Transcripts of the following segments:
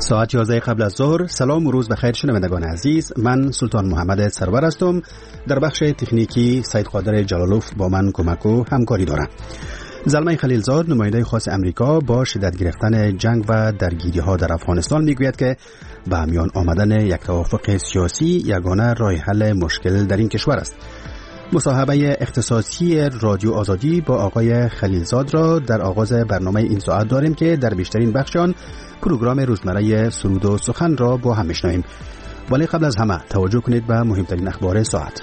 ساعت 11 قبل از ظهر. سلام و روز بخیر شنوندگان عزیز، من سلطان محمد سرور هستم. در بخش تکنیکی سید قادر جلالوف با من کمک و همکاری دارم. زلمه خلیلزاد، نماینده خاص امریکا با شدت گرفتن جنگ و درگیری ها در افغانستان میگوید که به میان آمدن یک توافق سیاسی یگانه راه حل مشکل در این کشور است. مصاحبه اختصاصی رادیو آزادی با آقای خلیلزاد را در آغاز برنامه این ساعت داریم که در بیشترین بخش آن پروگرام روزمره سرود و سخن را با هم میشنویم. ولی قبل از همه توجه کنید به مهمترین اخبار ساعت.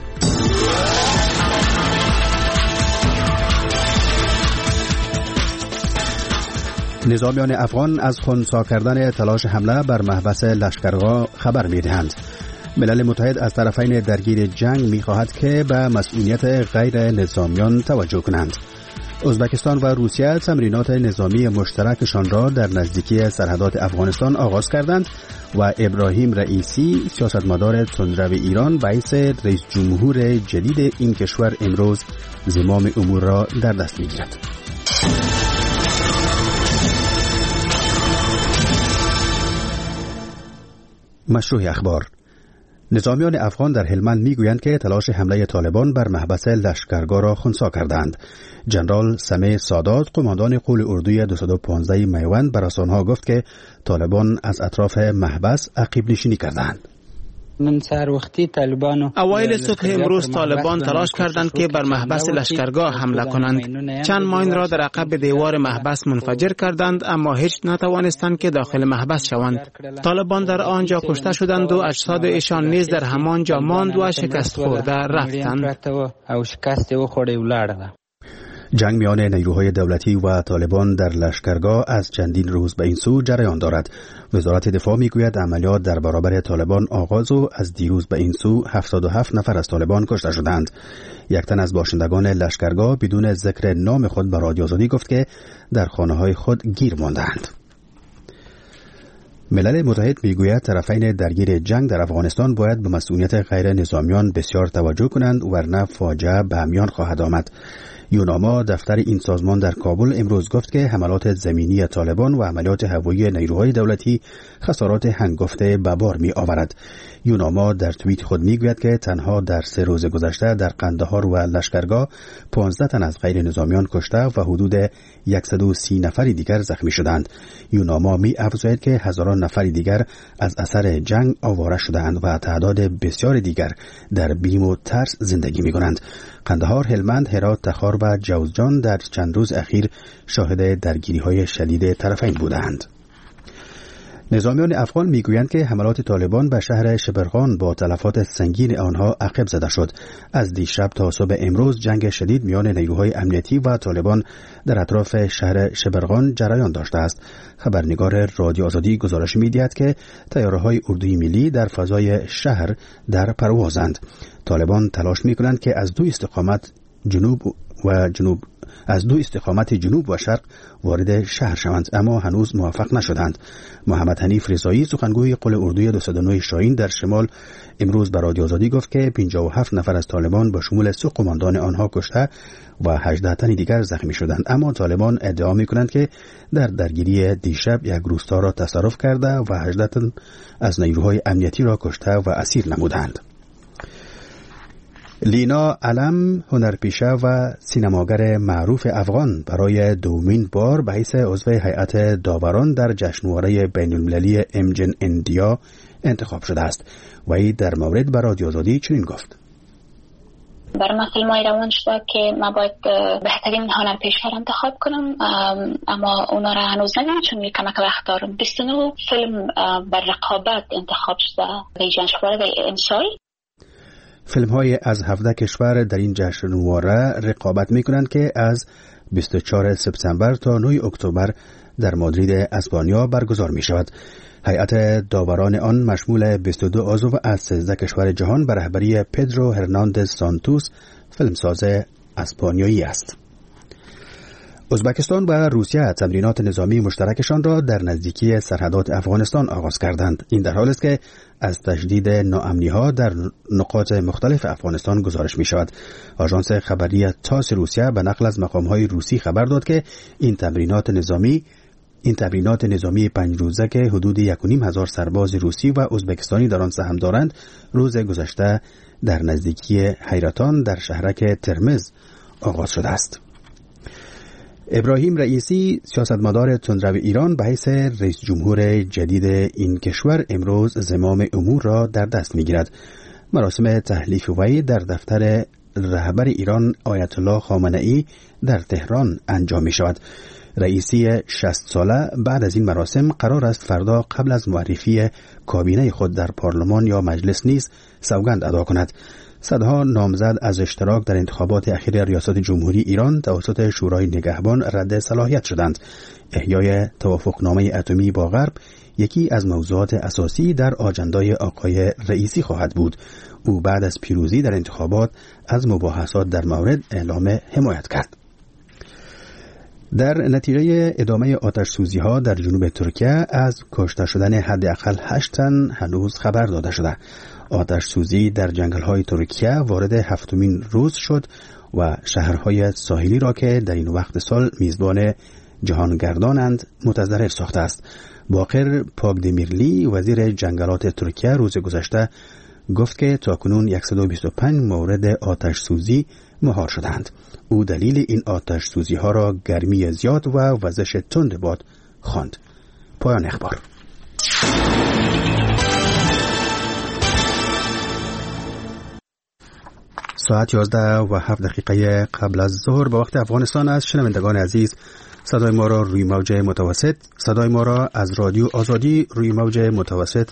نظامیان افغان از خنثی کردن تلاش حمله بر محبس لشکرگاه خبر می‌دهند. ملل متحد از طرفین درگیر جنگ می‌خواهد که به مسئولیت غیر نظامیان توجه کنند. ازبکستان و روسیه تمرینات نظامی مشترکشان را در نزدیکی سرحدات افغانستان آغاز کردند و ابراهیم رئیسی، سیاستمدار تندرو ایران، باعث رئیس جمهور جدید این کشور امروز زمام امور را در دست می‌گیرد. مشروع اخبار. نظامیان افغان در هلمند میگویند که تلاش حمله طالبان بر محبس لشکرگاه را خنثی کردند. جنرال سمیع سادات، قماندان قول اردوی 215 میوند، بر رسانه‌ها گفت که طالبان از اطراف محبس عقب نشینی کردند. اوایل صبح امروز طالبان تلاش کردند که بر محبس لشکرگاه حمله کنند. چند ماین را در عقب دیوار محبس منفجر کردند، اما هیچ نتوانستند که داخل محبس شوند. طالبان در آنجا کشته شدند و اجساد ایشان نیز در همان جا ماند و شکست خورده رفتند. جنگ میان نیروهای دولتی و طالبان در لشکرگاه از چندین روز به این سو جریان دارد. وزارت دفاع میگوید عملیات در برابر طالبان آغاز و از دیروز به این سو 77 نفر از طالبان کشته شدند. یک تن از باشندگان لشکرگاه بدون ذکر نام خود به رادیو آزادی گفت که در خانه‌های خود گیر ماندند. ملل متحد میگوید طرفین درگیر جنگ در افغانستان باید به مسئولیت غیر نظامیان بسیار توجه کنند، ورنه فاجعه به میان خواهد آمد. یوناما، دفتر این سازمان در کابل، امروز گفت که حملات زمینی طالبان و عملیات هوایی نیروهای دولتی خسارات هنگفته به بار می آورد. یوناما در توییت خود می گوید که تنها در 3 روز گذشته در قندهار و لشکرگاه 15 تن از غیر نظامیان کشته و حدود 130 نفر دیگر زخمی شدند. یوناما می افزاید که هزاران نفر دیگر از اثر جنگ آواره شدند و تعداد بسیار دیگر در بیم و ترس زندگی می کنند. قندهار، هلمند، هرات، تخار و جوزجان در چند روز اخیر شاهد درگیری‌های شدید طرفین بودند. نظامیان افغان میگویند که حملات طالبان به شهر شبرغان با تلفات سنگین آنها عقب زده شد. از دیشب تا صبح امروز جنگ شدید میان نیروهای امنیتی و طالبان در اطراف شهر شبرغان جریان داشته است. خبرنگار رادیو آزادی گزارش می‌دهد که طیاره‌های اردوی ملی در فضای شهر در پروازند. طالبان تلاش می‌کنند که از دو استقامت جنوب و شرق وارد شهر شوند، اما هنوز موفق نشدند. محمد حنیف رضایی، سخنگوی قول اردوی 209 شاهین در شمال، امروز به رادیو آزادی گفت که 57 نفر از طالبان با شمول 3 قماندان آنها کشته و 18 تن دیگر زخمی شدند، اما طالبان ادعا می‌کنند که در درگیری دیشب یک روستا را تصرف کرده و 18 تن از نیروهای امنیتی را کشته و اسیر نمودند. لینا علم، هنرپیشه و سینماگر معروف افغان، برای دومین بار به حیث عضو هیئت داوران در جشنواره بین‌المللی امجن اندیا انتخاب شده است. و ای در مورد به رادیو آزادی چنین گفت: برای من فیلم‌های روان شده که من باید بهترین هنرپیشه را انتخاب کنم، اما اونا را هنوز ندیدم چون کمک وقت دارم. 29 فیلم بر رقابت انتخاب شده در جشنواره امسال. فیلم‌های از 17 کشور در این جشنواره رقابت می‌کنند که از 24 سپتامبر تا 9 اکتبر در مادرید اسپانیا برگزار می‌شود. هیئت داوران آن مشمول 22 عضو از 13 کشور جهان به رهبری پدرو هرناندز سانتوس، فیلمساز اسپانیایی است. ازبکستان و روسیه تمرینات نظامی مشترکشان را در نزدیکی سرحدات افغانستان آغاز کردند. این در حالی است که از تشدید ناامنی‌ها در نقاط مختلف افغانستان گزارش می‌شود. آژانس خبری تاس روسیه به نقل از مقام‌های روسی خبر داد که این تمرینات نظامی این تمرینات نظامی 5 روزه که حدود 1,500 سرباز روسی و ازبکستانی در آن سهم دارند روز گذشته در نزدیکی حیرتان در شهرک ترمز آغاز شده است. ابراهیم رئیسی سیاستمدار تندرو ایران به حیث رئیس جمهور جدید این کشور امروز زمام امور را در دست می‌گیرد. مراسم تحلیف وی در دفتر رهبر ایران آیت الله خامنه‌ای در تهران انجام می شود. رئیسی 60 ساله بعد از این مراسم قرار است فردا قبل از معرفی کابینه خود در پارلمان یا مجلس نیز سوگند ادا کند. صدها نامزد از اشتراک در انتخابات اخیر ریاست جمهوری ایران توسط شورای نگهبان رد صلاحیت شدند. احیای توافقنامه اتمی با غرب یکی از موضوعات اساسی در آجندای آقای رئیسی خواهد بود. او بعد از پیروزی در انتخابات از مباحثات در مورد اعلام حمایت کرد. در نتیجه ادامه آتش سوزی ها در جنوب ترکیه از کشته شدن حداقل 8 تن هنوز خبر داده شده. آتش سوزی در جنگل های ترکیه وارد 7مین روز شد و شهرهای ساحلی را که در این وقت سال میزبان جهانگردانند متضرر ساخته است. باقر پاکدمیرلی وزیر جنگلات ترکیه روز گذشته گفت که تاکنون 125 مورد آتش سوزی مهار شدند. او دلیل این آتش سوزی ها را گرمی زیاد و وزش تند باد خواند. پایان اخبار. ساعت 11:07 قبل از ظهر به وقت افغانستان است. شنوندگان عزیز، صدای ما را روی موج متوسط، صدای ما را از رادیو آزادی روی موج متوسط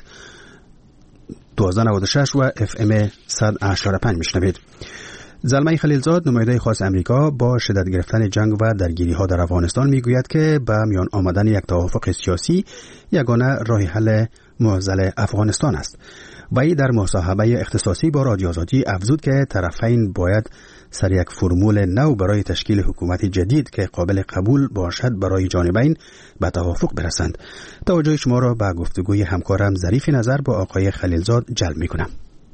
1296 و FM 100.5 میشنوید. زلمه خلیلزاد نماینده خاص امریکا با شدت گرفتن جنگ و درگیری ها در افغانستان میگوید که به میان آمدن یک توافق سیاسی یگانه راه حل معضل افغانستان است. وی در مصاحبه اختصاصی با رادیو آزادی افزود که طرفین باید سر یک فرمول نو برای تشکیل حکومت جدید که قابل قبول باشد برای جانبین به توافق برسند. توجه شما را به گفتگوی همکارم ظریف نظر با آقای خلیلزاد جلب می‌کنم.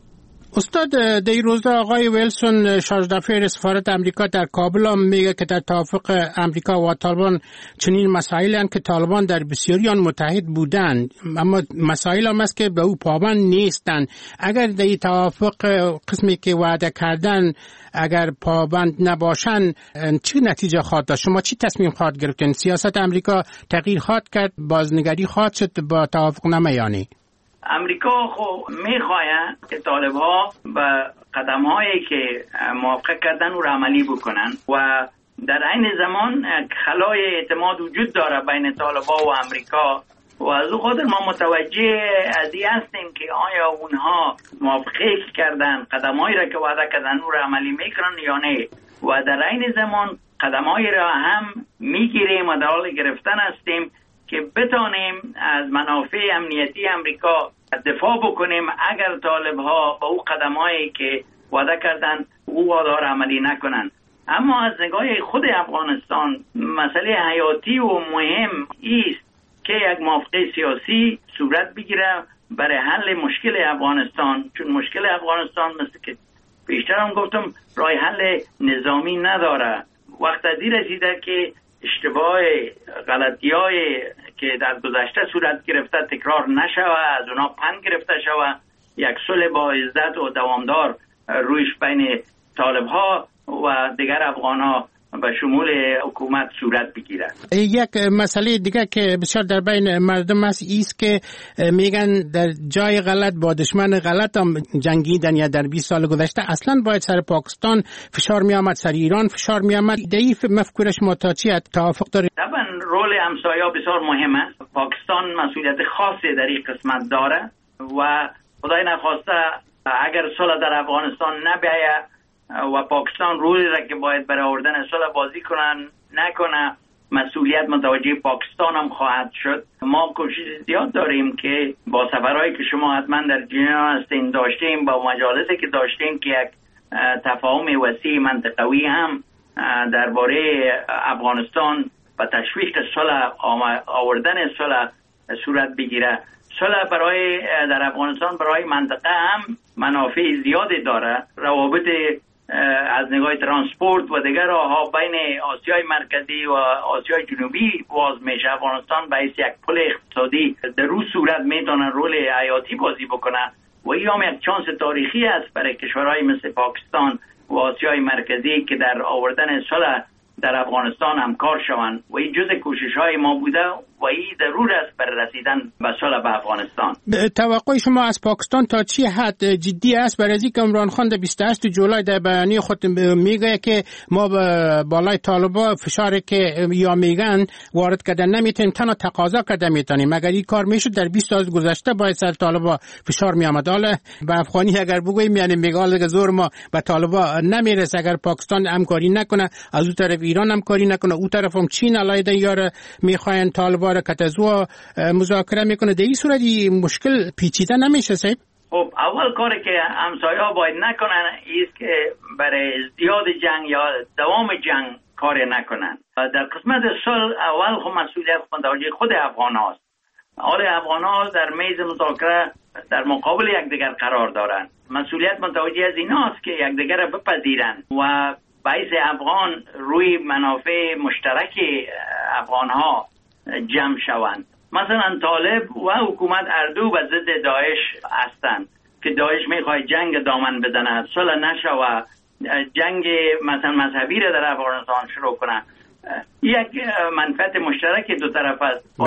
استاد، در روز آقای ویلسون شارژ دافیر سفارت امریکا در کابل هم میگه که در توافق امریکا و طالبان چنین مسائلی هستند که طالبان در بسیاری آن متحد بودند، اما مسائل هم است که به او پابند نیستند. اگر در این توافق قسمی که وعده کردن اگر پابند نباشن چه نتیجه خواهد داشت؟ شما چی تصمیم خواهد گرفتین؟ سیاست امریکا تغییر خواهد کرد؟ بازنگری خواهد شد با توافق نامه یعنی؟ امریکا خو میخواهد که طالب‌ها به قدم‌هایی که موافقه کردن رو عملی بکنن و در عین زمان خلای اعتماد وجود داره بین طالب‌ها و امریکا و از او خاطر ما متوجه از این هستیم که آیا اونها موافقه کردن قدم‌هایی را که وعده کردن رو عملی میکنن یا نه و در عین زمان قدم‌هایی را هم میگیریم و در حال گرفتن هستیم که بتانیم از منافع امنیتی امریکا دفاع بکنیم اگر طالب‌ها با او قدم‌هایی که وعده کردن او وعده را عملی نکنند. اما از نگاه خود افغانستان مسئله حیاتی و مهم است که یک موافقه سیاسی صورت بگیره برای حل مشکل افغانستان، چون مشکل افغانستان مثل که پیشتر هم گفتم راه حل نظامی نداره. وقت از این رسیده که اشتباه غلطی‌های که در گذشته صورت گرفته تکرار نشود، از اونا پند گرفته شود، یک صلح با عزت و دوامدار رویش بین طالب‌ها و دیگر افغان‌ها به شمول حکومت صورت بگیرد. یک مسئله دیگه که بسیار در بین مردم است که میگن در جای غلط با دشمن غلط هم جنگیدن یا در 20 سال گذشته اصلا باید سر پاکستان فشار می آمد، سر ایران فشار می آمد. ضعیف مفکورش ما تا چی توافق داره؟ طبعا رول همسایه‌ها بسیار مهم است. پاکستان مسئولیت خاصی در این قسمت داره و خدای نخواسته اگر صلح در افغانستان نبیاید و پاکستان رولی را که باید برای آوردن صلح بازی نکنه مسئولیت متوجه پاکستان هم خواهد شد. ما کوشش زیاد داریم که با سفرهایی که شما حتما در جنیوا هستین داشتیم، با مجالسی که داشتیم که یک تفاهم وسیع منطقوی هم درباره افغانستان و تشویق صلح آوردن صلح صورت بگیره. صلح برای در افغانستان برای منطقه هم منافع زیادی داره. روابط از نگاه ترانسپورت و دیگر راهها بین آسیای مرکزی و آسیای جنوبی باز میشه. افغانستان به یک پل اقتصادی در روز صورت میتونه رول حیاتی بازی بکنه و این هم یک چانس تاریخی است برای کشورهای مثل پاکستان و آسیای مرکزی که در آوردن صلح در افغانستان همکار شوند و این جزء کوشش‌های ما بوده و این ضرور است برای رسیدن به صلح به افغانستان. توقع شما از پاکستان تا چی حد جدی است؟ برای اینکه عمران خان در 28 جولای در بیانیه خود میگه که ما بالای طالبان فشاری که یا میگن وارد کردن نمیتونیم، تنها تقاضا کردن میتونیم. اگر این کار میشد در 20 سال گذشته باید سر طالبان فشار میآمد. حالا به افغانی اگر بگویم یعنی میگه حالا زور ما به طالبان نمیرسه اگر پاکستان همکاری نکنه، از اون طرف ایران همکاری نکنه، اون طرف هم چین علیه یار میخواین طالبان را کتزو مذاکره میکنه. در این صورت مشکل پیچیده نمیشه صاحب؟ خب اول کاری که همسایه‌ها باید نکنن است که برای ازدیاد جنگ یا دوام جنگ کاری نکنن. در قسمت صلح اول خب مسئولیت متوجه خود افغان هاست. حال افغان ها در میز مذاکره در مقابل یکدیگر قرار دارند. مسئولیت متوجه از ایناست که یکدیگر را بپذیرند و باعث افغان روی منافع مشترک افغان ها جمع شوند. مثلا طالب و حکومت اردو به ضد داعش هستند که داعش میخواد جنگ دامن بزنه، صلح نشه و جنگ مثلا مذهبی را در افغانستان شروع کنه. یک منفعت مشترک دو طرف است.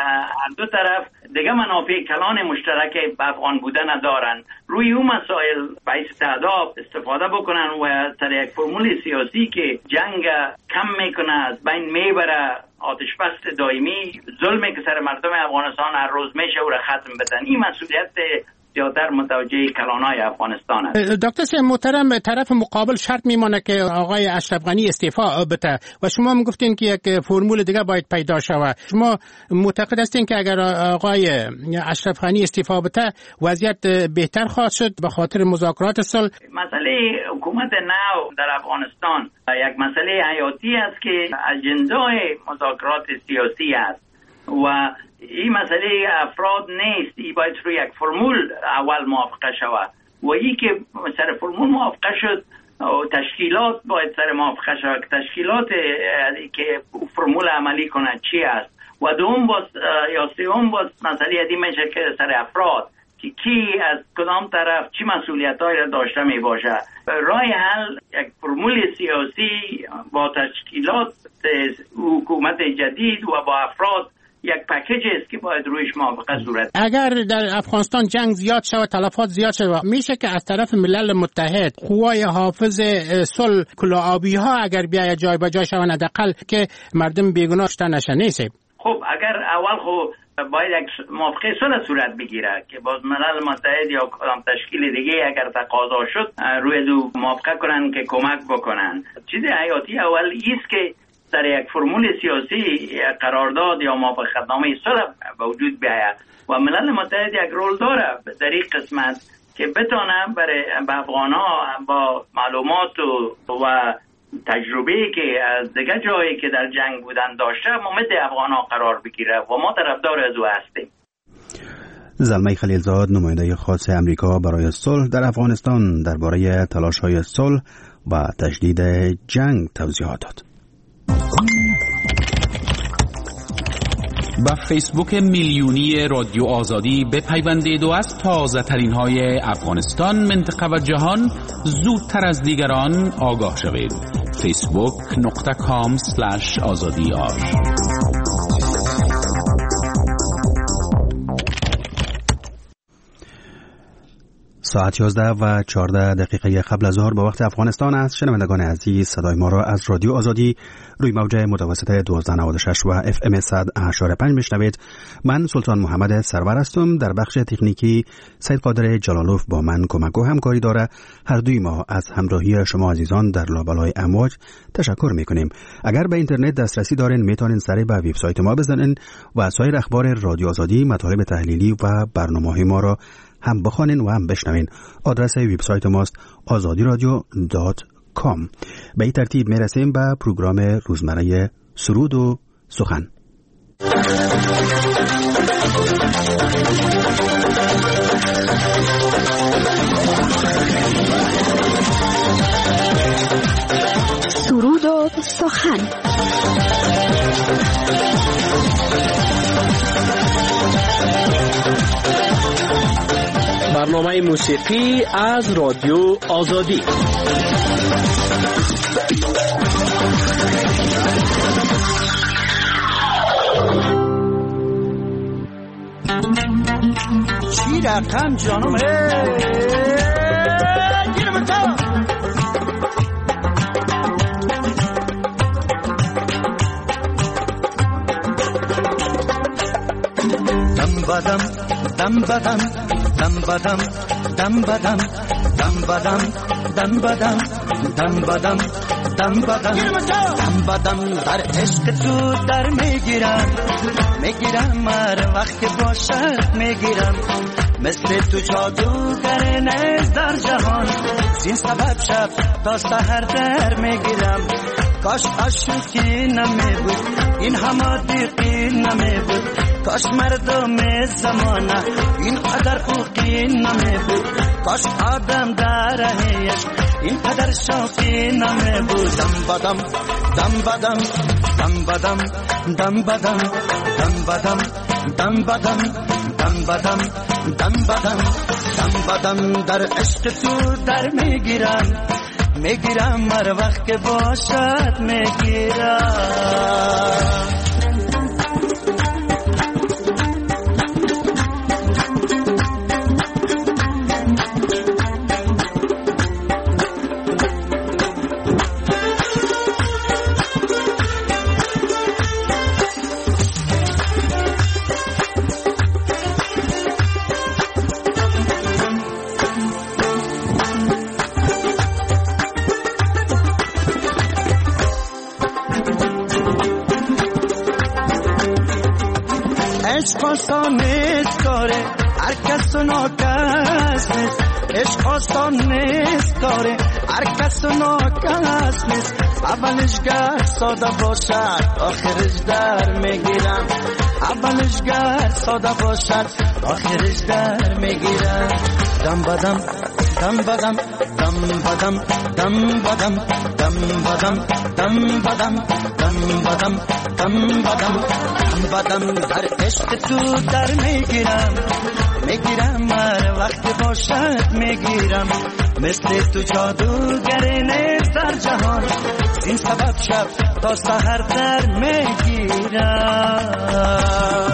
هر دو طرف دیگه منافع کلان مشترک به افغان بودن ندارن. روی اون مسائل باعث تهداب استفاده بکنن و سر یک فرمول سیاسی که جنگ کم میکنه از بین میبره، آتش بس دائمی ظلمی که سر مردم افغانستان هر روز میشه او را ختم بدن. این مسئولیت زیادتر متوجه کلانای افغانستان است. دکتر سید محترم، طرف مقابل شرط میمانه که آقای اشرف غنی استعفا بده و شما هم گفتین که یک فرمول دیگه باید پیدا شود. شما معتقد هستین که اگر آقای اشرف غنی استعفا بده وضعیت بهتر خواهد شد به خاطر مذاکرات صلح؟ مسئله حکومت نو در افغانستان یک مسئله حیاتی است که اجندای مذاکرات سیاسی است و این مسئله افراد نیست. این باید روی یک فرمول اول موافقه شود و این که سر فرمول موافقه شد تشکیلات باید سر موافقه شود که تشکیلات که فرمول عملی کنه چی است و دوم باز یا سوم باز مسئله دی میشه که سر افراد که کی از کدام طرف چی مسئولیت‌هایی را داشته می باشه. راه حل یک فرمول سیاسی با تشکیلات حکومت جدید و با افراد یک پکیج است که باید رویش موافقه صورت. اگر در افغانستان جنگ زیاد شود، تلفات زیاد شود، میشه که از طرف ملل متحد قوای حافظ صلح کلاه‌آبی ها اگر بیاید جای به جای شوند حداقل که مردم بیگناه کشته نشه نیست؟ خب اگر اول خب باید یک موافقه صلح صورت بگیره که باز ملل متحد یا کدام تشکیل دیگه اگر تقاضا شد روی دو موافقه کنن که کمک بکنن. چیز حیاتی اول است که در یک فرمول سیاسی قرارداد یا موافقتنامه صلح به وجود بیاید و ملل متحد یک رول داره در این قسمت که بتونه برای افغان‌ها با معلومات و تجربه‌ای که از دیگه جایی که در جنگ بودن داشته ممد افغان‌ها قرار بگیره و ما طرفدار از او هستیم. زلمه خلیلزاد، نماینده خاص امریکا برای صلح در افغانستان، درباره تلاش‌های صلح و تجدید جنگ توضیحات داد. با فیسبوک میلیونی رادیو آزادی بپیوندید و از تازه ترین های افغانستان، منطقه و جهان زودتر از دیگران آگاه شوید. facebook.com/azadi. ساعت 11:14 قبل از ظهر به وقت افغانستان است. شنوندگان عزیز، صدای ما را از رادیو آزادی روی موج متوسط 1296 و FM 100.5 میشنوید. من سلطان محمد سرور هستم. در بخش تکنیکی سید قادر جلالوف با من کمک و همکاری داره. هر دوی ما از همراهی شما عزیزان در لابلای امواج تشکر میکنیم. اگر به اینترنت دسترسی دارین میتونین سری به وبسایت ما بزنین و سایر اخبار رادیو آزادی، مطالب تحلیلی و برنامه‌های ما را هم بخوانین و هم بشنوین. آدرس وبسایت ماست azadiradio.com. به این ترتیب میرسیم به پروگرام روزمره سرود و سخن. آهن. برنامه موسیقی از رادیو آزادی. چی رقم جانم گیرم تا دم بدم دم بدم دم بدم دم بدم دم بدم دم بدم دم بدم دم بدم دم بدم در عشق تو در میگیرم هر وقت باشد میگیرم مثل تو جادوگر نیست در جهان زین سبب شب تا سحر در میگیرم کاش عاشقی نمی بود این همادیقی نمی بود کاش مردم زمانه این قدر خوقی نمی بود کاش آدم در رهیش این قدر شوقی نمی بود دم بدم دم بدم دم بدم دم بدم دم بدم دم بدم دم بدم دم بدم دم بدم در عشق تو در میگیرم هر وقت که باشد میگیرم عشق آسان نیست کاره هر کس و ناکس نیست عشق آسان نیست کاره هر کس و ناکس نیست اولش گر ساده باشد آخرش در میگیرم اولش گر ساده باشد آخرش در میگیرم دم بدم دم بدم دم بدم دم بدم دم بدم دم بدم دم بدم دم بدم بدم در عشق تو در میگیرم هر وقت باشد میگیرم مثل تو جادوگر نیست در جهان این سبب شب تا سحر در میگیرم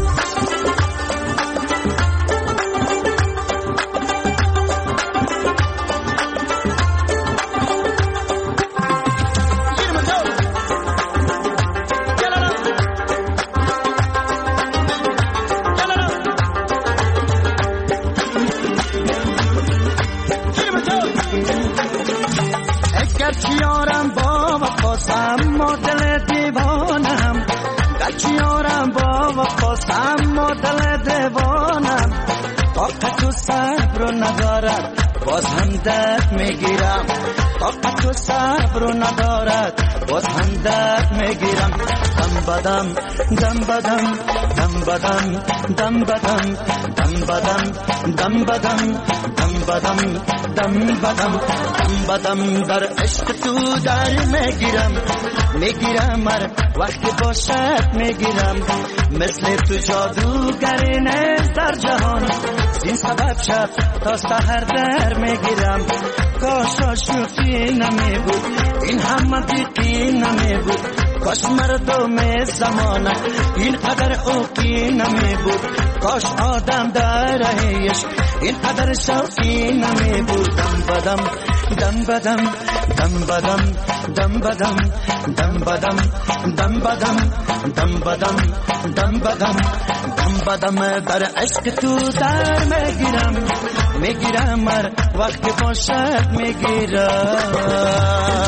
گرچیارم با وفاسم ما دل دیوانم گرچیارم با وفاسم ما دل دیوانم طاقت و صبر و ندارد باز هم درد میگیرم طاقت و صبر و ندارد باز هم درد میگیرم دم بدم دم بدم دم بدم دم بدم دم بدم دم بدم دم بدم دم بدم دم بدم در عشق تو در میگیرم هر وقت باشد میگیرم مثل تو جادوگر نیست در جهان این سبب شب تا سحر در میگیرم کاش عاشقی نمی بود این همه دیقی نمی بود کاش مردم زمانه این قدر اوکی نمی بود کاش آدم در رهیش این قدر شوقی نمی بود دم بدم دم بدم دم بدم دم بدم دم بدم دم بدم دم بدم دم بدم دم بدم در عشق تو در میگیرم هر وقت باشد میگیرم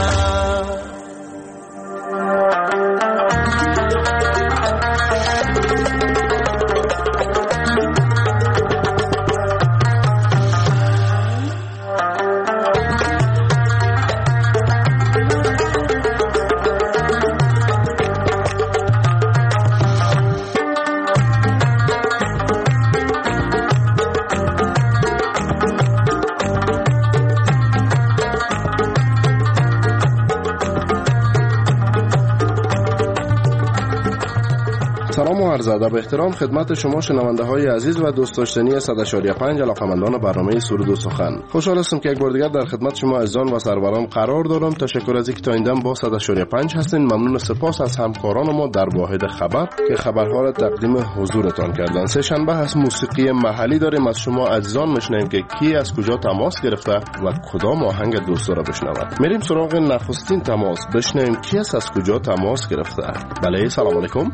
سلام و عرض ادب احترام خدمت شما شنونده های عزیز و دوست داشتنی 100.5 علاقه‌مندان برنامه سرود و سخن. خوشحال هستم که یک بار دیگر در خدمت شما عزیزان و سروران قرار دارم. تشکر از اینکه تا این دم با 100.5 هستین. ممنون سپاس از همکاران ما در واحد خبر که خبرها را تقدیم حضورتان کردن. سه شنبه هست، موسیقی محلی داریم. از شما عزیزان میشنویم که کی از کجا تماس گرفته و کدام آهنگ دوست داره بشنود. میریم سراغ نخستین تماس، بشنویم کی از کجا تماس گرفته. بله، سلام علیکم.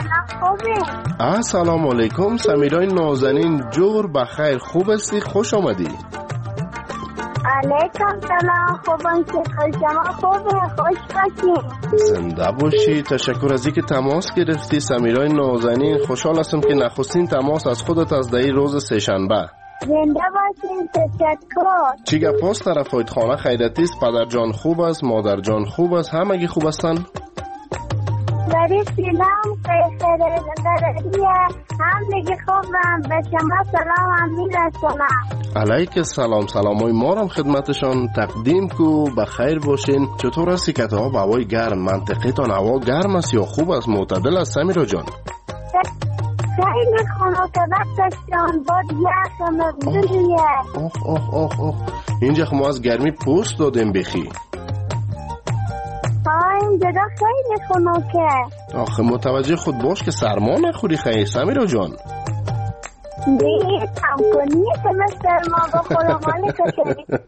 سلام علیکم. سمیرای نازنین، جور بخیر، خوب هستی؟ خوش آمدی. علیکم سلام، خوبم که شما خوبه، خوش باشی. زنده باشی. تشکر از اینکه تماس گرفتی سمیرای نازنین. خوشحال هستم که نخستین تماس از خودت از دهی روز سه شنبه. زنده باشین. تشکر. چی گپ است طرفایت؟ خانه خیرتی است؟ پدر جان خوب است؟ مادر جان خوب است؟ همگی خوب هستن؟ بری سلام خیره دردیه، همگی خوبم. به شما سلام هم میرسونم. علیک سلام. سلامای ما هم خدمتشان تقدیم کو. بخیر باشین. چطور هستی که تا هوای گرم؟ منطقه هوا گرم است یا خوب است، معتدل است سمیرا جان؟ خیلی خنک‌ترشان بود، یخم بریه. اوه اینجا ما از گرمی پوست دادیم بخی. اینجا خیلی خنکه. آخه متوجه خود باش که سرما نخوری خیلی سمیرا جان. کم کنی که من سرما بخورم، ولی که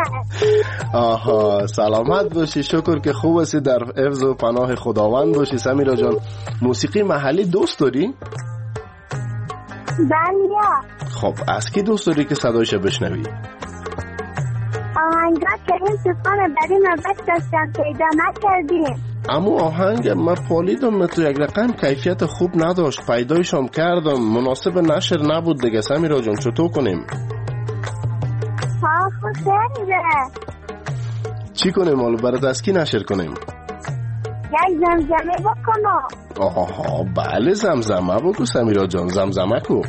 آها، سلامت باشی. شکر که خوب هستی، در حفظ و پناه خداوند باشی سمیرا جان. موسیقی محلی دوست داری؟ بله. خب از کی دوست داری که صدایش بشنوی؟ آهنگا که این طوفان بریم بشتشتن پیدا نکردیم. اما آهنگ من پالیدم تو یک رقم کیفیت خوب نداشت، پیدایشم کردم، مناسب نشر نبود دیگه سمیرا جان. چطور کنیم؟ خوب خیره. چی کنیم حالا؟ برات از کی نشر کنیم؟ یک زمزمه بکنم. آها بله، زمزمه بگو سمیرا جان. زمزمه کو.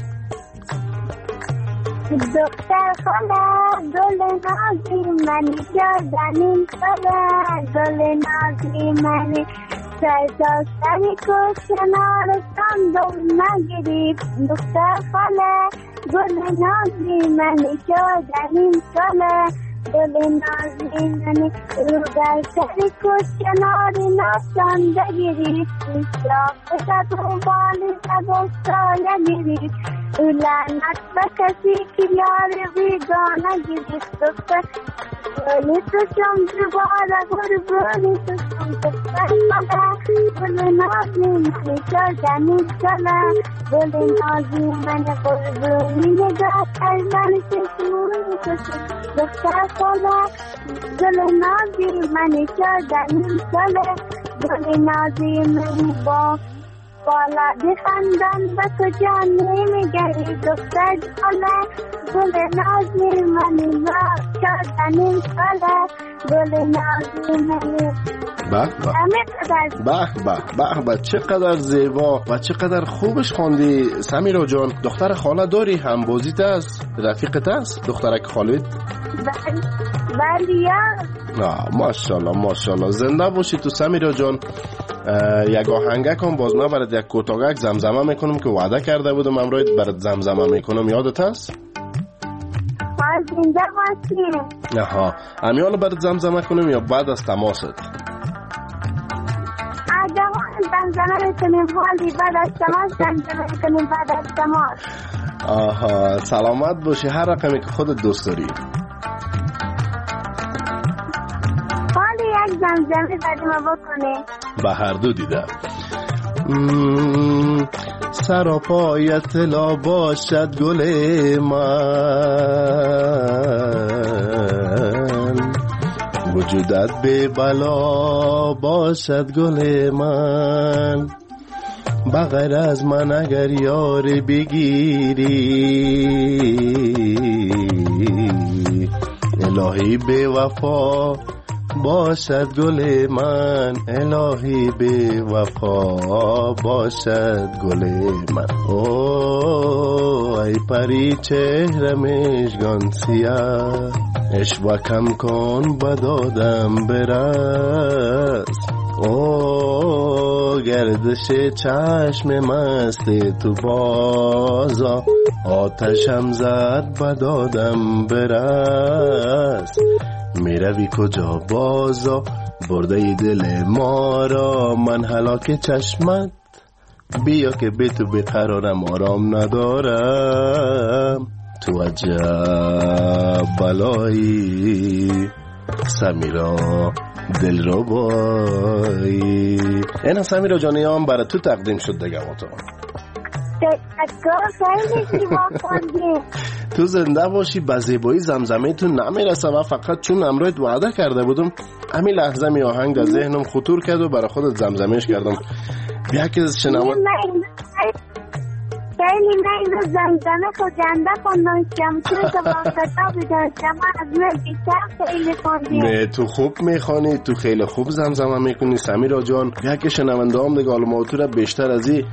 دختر خاله گل نازی منی جادنین خاله گل نازی منی سرتا سری کو کنار سندم نگیری. دختر خاله گل نازی منی جادنین خاله گل نازی منی رو در سری کو کناری نستان بگیری. شاقه تو بالی سبستا یگیری. لعنت به کسی که یار بیگانه گیری. دختر گلی تو شم دوباره قربانی تو شم. دختر مده گل نازی منی جادنین خاله گل نازی منی قربانی نگاه کردن چشمونی تو شم. دختر خاله گل نازی منی جادنین خاله گل نازی منی با بالا بخندن به کجا نمیگری. دختر خاله گل نازی منی جادنین خاله گل نازی منی. به چقدر زیبا و چقدر خوبش خواندی سمیرا جان. دختر خاله داری؟ هم بازیت است؟ رفیقت است دخترک خالد؟ بله. ماشاءالله. زنده باشی تو سمیرا جان. یک آهنگک هم باز من برات یک کوتاگک زمزمه میکنم که وعده کرده بودم امروز برات زمزمه میکنم، یادت هست؟ زنده باشی. آها، امیال برات زمزمه کنم یا بعد از تماست؟ زمزمه کنیم ولی بعد از تماس زمزمه کنیم بعد از تماس. آها، سلامت باشی. هر رقمی که خودت دوست داری. یک زمزمه بدیم بکنه. به هر دو دیده. سراپای طلا باشد گل من، وجودت به بلا باشد گل من، بغیر از من اگر یار بگیری الهی به وفا باشد گل من، الهی به وفا باشد گل من. ای پری چهره مژگان سیاه، اشوا کم کن بدادم برس. او گردش چشم مست تو بازا، آتشم زد بدادم برس، میروی کجا بازا برده ای دل ما را، من هلاک چشمت بیا که به تو بقرارم آرام ندارم، تو عجب بلایی سمیرا دل رو بایی. اینا سمیرا جانیام برای تو تقدیم شد دیگه ما تو تو زنده باشی، به زیبایی زمزمه تو نمیرسه و فقط چون امروز وعده کرده بودم همین لحظه می آهنگ در ذهنم خطور کرد و برای خودت زمزمهش کردم. بیا که شنوات خیلی من زمزمه خود جنده خوندم چون که با کتابی داشتم از من بیشتر خیلی خوندیم. نه تو خوب میخوانی، تو خیلی خوب زمزمه میکنی سمیرا جان. بیا که شنونده هم دیگه آلماتو را بیشتر از این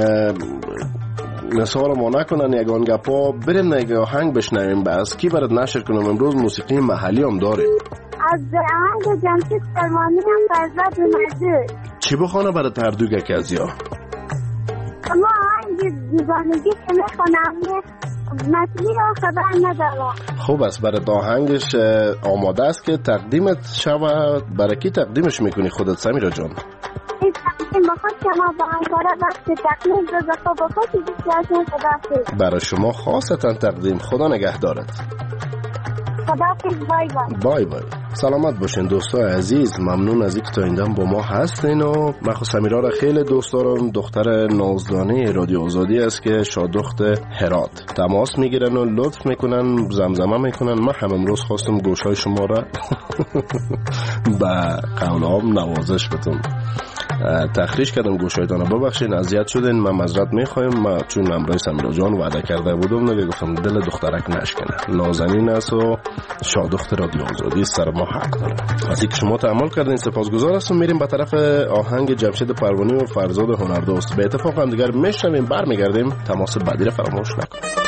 نصار ما نکنن یگان گپا بریم نگه آهنگ بشنویم. بس کی برات نشر کنم امروز موسیقی محلی هم داره. از آهنگ جمشید سلمانی هم فرزاد اومده. چی بخونه برات هر دو گک از یا؟ اما آهنگ دیوانگی که میخونم مطلی را خبر ندارم. خوب است، برات آهنگش آماده است که تقدیمت شود. برای کی تقدیمش میکنی خودت سمیرا جان؟ این تقدیم بخواد شما با همکاره وقت تقدیم رزقا بخواد بیشترشون خداحافظ. برای شما خاصتا تقدیم. خدا نگه دارد. خداحافظ. بای بای. بای بای. سلامت باشین دوستای عزیز. ممنون از اینکه تا ایندم با ما هستین و من خود سمیرا را خیلی دوست دارم. دختر نازدانه رادیو آزادی است که شادخت هرات. تماس میگیرن و لطف میکنن، زمزمه میکنن. من هم امروز خواستم گوشای شما را به قولام نوازش بدم. تخریش کردم گوشایتان رو ببخشین، اذیت شدین، من معذرت میخوایم. من چون امروز سمیرا جان وعده کرده بودم نگه گفتم دل دخترک نشکنه. نازنین است و شادخت رادیو آزادی سر ما حق داره. از اینکه شما تحمل کردین سپاسگزار هستم. میریم به طرف آهنگ جمشید پروانی و فرزاد هنردوست. به اتفاق هم دیگر میشنویم، برمیگردیم. تماس بعدی رو فراموش نکنید.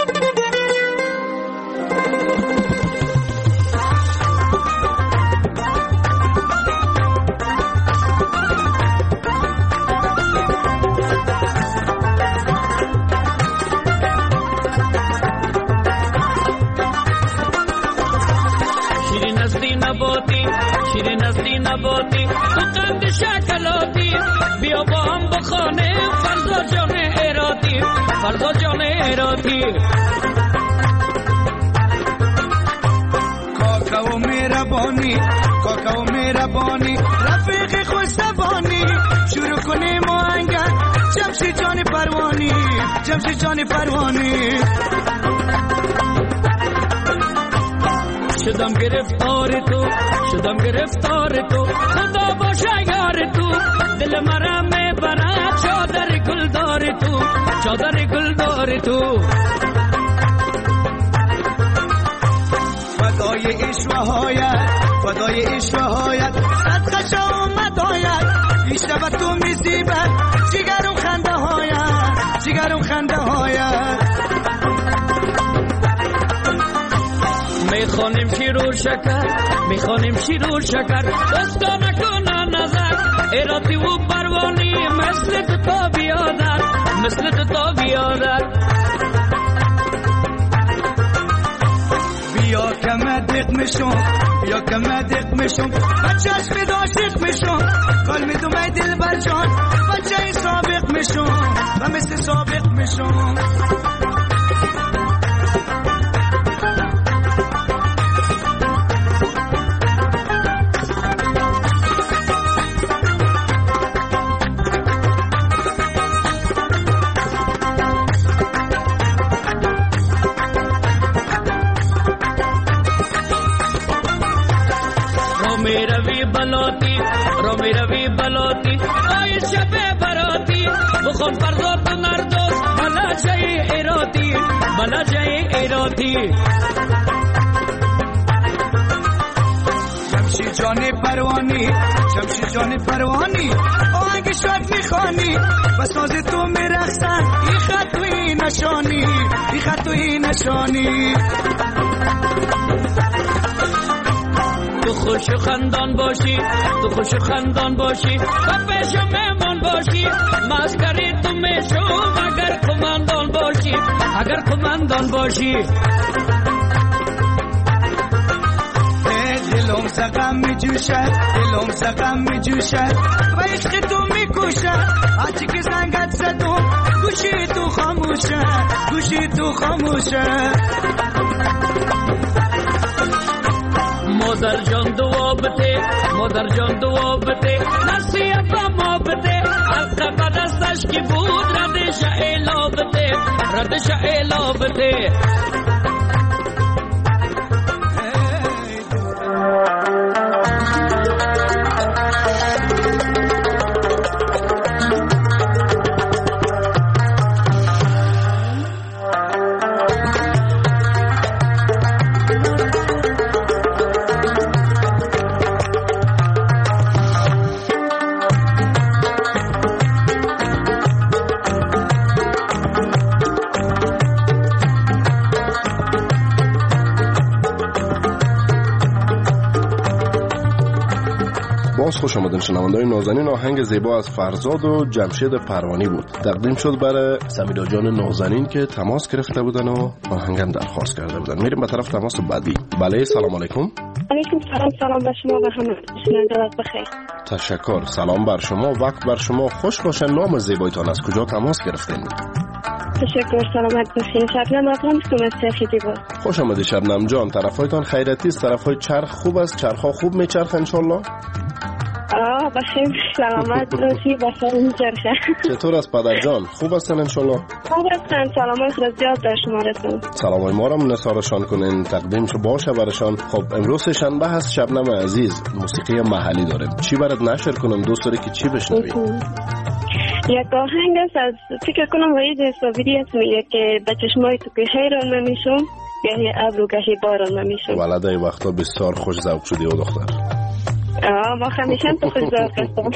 بیا با هم بخانه فرزاد جان ایراتی، فرزاد جان ایراتی. کاکاو مهربانی، کاکاو مهربانی، رفیق خوشتبانی، شروع کنیم آهنگ جمشید جان پروانی، جمشید جان پروانی. شدم گرفتار تو، شدم گرفتار تو، خدا باشه یار تو، دل مرا میبرد چادر گلدار تو، چادر گلدار تو. فدای عشوهایت، فدای عشوهایت، صدقه شو اومدایت، بیشتر تو میزیبد جگرم خنده هایت، جگرم خنده هایت. میخوانیم شیر و شکر، میخوانیم شیر و شکر، دستا نکنه نظر ایراتی و پروانی، مثل تو بیادر، مثل تو بیادر. بیا که مدق میشم، بیا که مدق میشم، بچهش می داشت میشم، قلبی تو می دل بر جان، بچه سابق میشم و مثل سابق میشم. رومی روی بلاتی آی شب براتی بخون فرزاد نردوست بلا جای ایراتی بلا جای ایراتی. جمشید جان پروانی جمشید جان پروانی آهنگ شاد میخوانی و ساز تو میرخصن ای خط و ای نشانی ای خط و ای نشانی. تو خوش و خندان باشی تو خوش و خندان باشی و پیش مهمان باشی مسکری تو میشم اگر کماندان باشی اگر کماندان باشی دلم سقم میجوشد دلم سقم میجوشد و عشق تو میکشد هرچی که زنگت زدم گوشی تو خاموشه گوشی تو خاموشه مادر جان دعا بده مادر جان دعا بده نصیحت ما بده حق دستش کی بود ردش اعلا بده ردش اعلا بده خوش آمدین شنونده‌های نازنین. آهنگ زیبا از فرزاد و جمشید پروانی بود، تقدیم شد برای سمیرا جان نازنین که تماس گرفته بودن و آهنگم درخواست کرده بودن. میریم به طرف تماس بعدی. بله سلام علیکم. علیکم سلام. سلام بر شما و همه شنوندگان بخیر. تشکر. سلام بر شما، وقت بر شما خوش باشه. نام زیبایتان از کجا تماس گرفتین؟ تشکر. سلامت باشین. شبنم افغان از خیلی با. خوش آمدید شبنم جان. طرفایتان خیرتی است؟ طرفای چرخ خوب است؟ چرخا خوب میچرخه ان شاء الله؟ بخیر سلامت باشی. بخیر میچرخه. چطور است پدر جان؟ خوب هستن ان شاء الله؟ خوب هستن. سلامای خود زیاد در شما رسون. سلامای ما را نثارشان کنین، تقدیمشو باشه برشان. خب امروز شنبه هست شبنم عزیز، موسیقی محلی داریم. چی برات نشر کنم؟ دوست داری که چی بشنوی؟ یک آهنگ است از فکر کنم وحید صابری است، میگه که به چشمای تو که حیران نمیشم، گاهی ابر و گاهی باران نمیشم. ولده این وقتا بسیار خوش ذوق شدی او دختر. ما همیشه تو خوش ذوق هستم.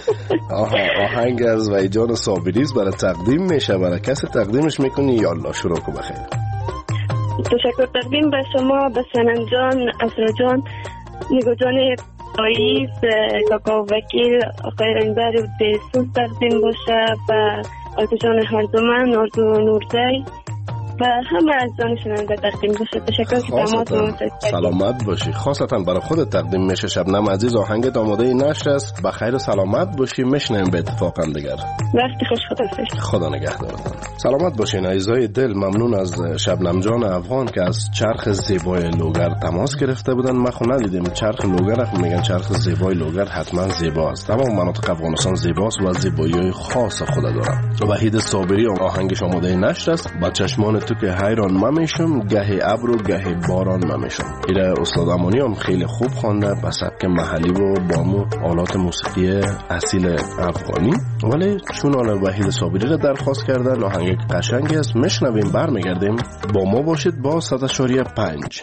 آهنگ از وحید جان صابری است، برای تقدیم میشه. برای کسی تقدیمش میکنی؟ یالله شروع کن. بخیر. تشکر. تقدیم به شما، به سنم جان، اسرا جان، نیگو جان رئیس، کاکا وکیل، آقای رنبر و دیسون تقدیم باشه، و آقای جان هردومن، آرزو نورزی و همه از جان شنونده تقدیم باشه. تشکر که تمام سلامت باشی. خاصتا برای خودت تقدیم میشه شبنم عزیز. آهنگت آماده نشر است. بخیر و سلامت باشی. میشنیم به اتفاق هم دیگر. وقتی خوش. خدا نگهدارتان. سلامت باشین عزیزای دل. ممنون از شبنم جان افغان که از چرخ زیبای لوگر تماس گرفته بودن. ما خو ندیدیم چرخ لوگر، میگن چرخ زیبای لوگر حتما زیبا است. تمام مناطق افغانستان زیباست و زیبایی خاص خود داره. وحید صابری آهنگش آماده نشر است. با چشمان تو که حیران میشم، گاهی ابر و گاهی باران میشم. ایره استاد امانی هم خیلی خوب خوانده به سبک محلی و با مو آلات موسیقی اصیل افغانی، ولی چون آن وحید صابری را درخواست کردن آهنگ قشنگی است. میشنویم برمیگردیم. با ما باشید با 100.5.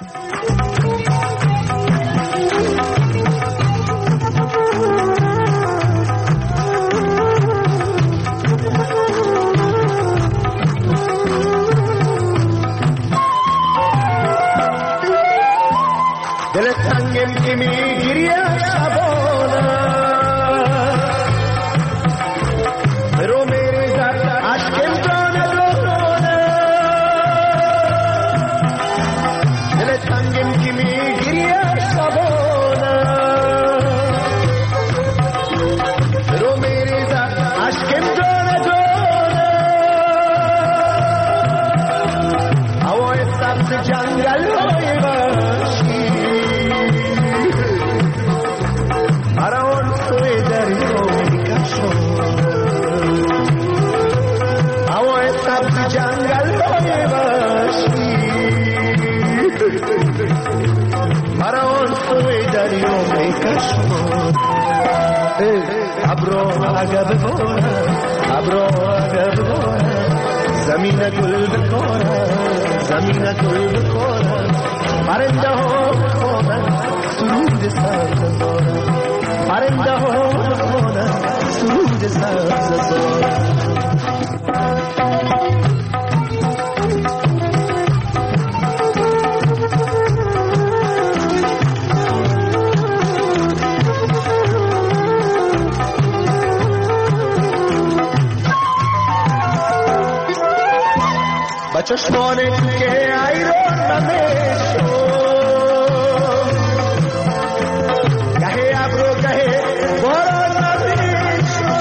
دل تنگم که میگیری شبانه برو میریزد عشقم دانه دانه. دل تنگم که میگیری شبانه برو میریزد عشقم دانه دانه. هوای سبز جنگل های وحشی آن سوی دریا میکشم. هوای سبز جنگل های وحشی مرا آن سوی دریا میکشم. ابرو اگه ببارد، ابرو اگه ببارد، زمین گل بکارد، زمین گل بکارد. پرنده ها بخوانند سرود سبز دارد، پرنده ها بخوانند سرود سبز دارد. چشمان تو که ایران نمیشو گهه ابرو گهه باران نمیشو